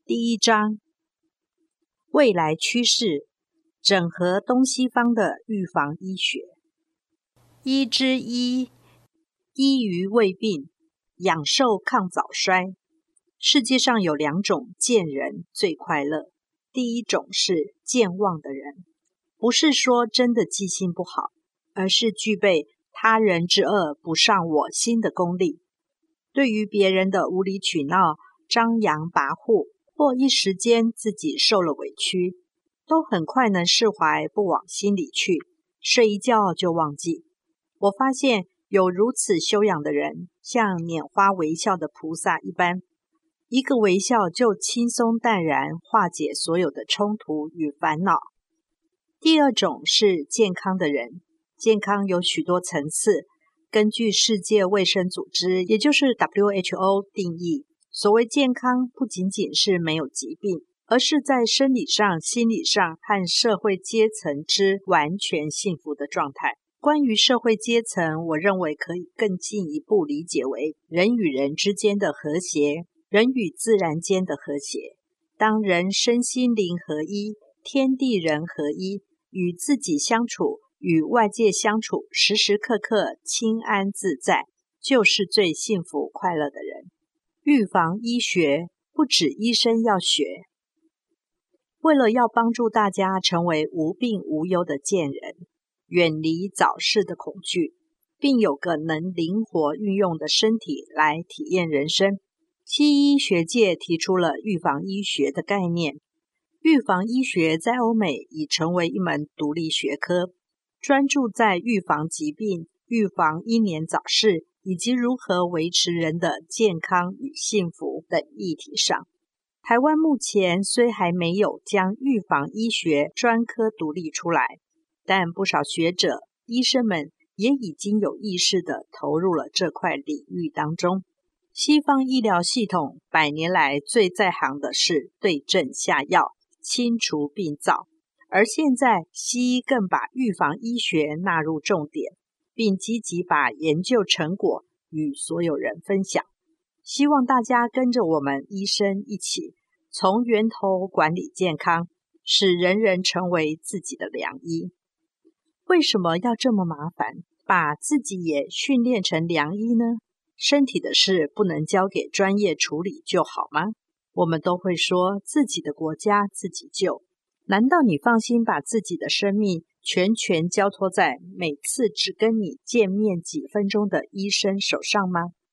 第一章，未来趋势，整合东西方的预防医学。一之一，医于未病，养寿抗早衰。世界上有两种健人最快乐，第一种是健忘的人，不是说真的记性不好，而是具备他人之恶不上我心的功力，对于别人的无理取闹、张扬跋扈，或一时间自己受了委屈，都很快能释怀，不往心里去，睡一觉就忘记。我发现有如此修养的人，像拈花微笑的菩萨一般，一个微笑就轻松淡然，化解所有的冲突与烦恼。第二种是健康的人，健康有许多层次，根据世界卫生组织，也就是 WHO 定义，所谓健康不仅仅是没有疾病，而是在生理上、心理上和社会阶层之完全幸福的状态。关于社会阶层，我认为可以更进一步理解为人与人之间的和谐，人与自然间的和谐。当人身心灵合一，天地人合一，与自己相处，与外界相处，时时刻刻清安自在，就是最幸福快乐的人。预防医学不止医生要学，为了要帮助大家成为无病无忧的健人，远离早逝的恐惧，并有个能灵活运用的身体来体验人生，西医学界提出了预防医学的概念。预防医学在欧美已成为一门独立学科，专注在预防疾病、预防英年早逝以及如何维持人的健康与幸福等议题上。台湾目前虽还没有将预防医学专科独立出来，但不少学者、医生们也已经有意识地投入了这块领域当中。西方医疗系统100年来最在行的是对症下药，清除病灶，而现在西医更把预防医学纳入重点，并积极把研究成果与所有人分享。希望大家跟着我们医生一起，从源头管理健康，使人人成为自己的良医。为什么要这么麻烦，把自己也训练成良医呢？身体的事不能交给专业处理就好吗？我们都会说自己的国家自己救，难道你放心把自己的生命全权交托在每次只跟你见面几分钟的医生手上吗？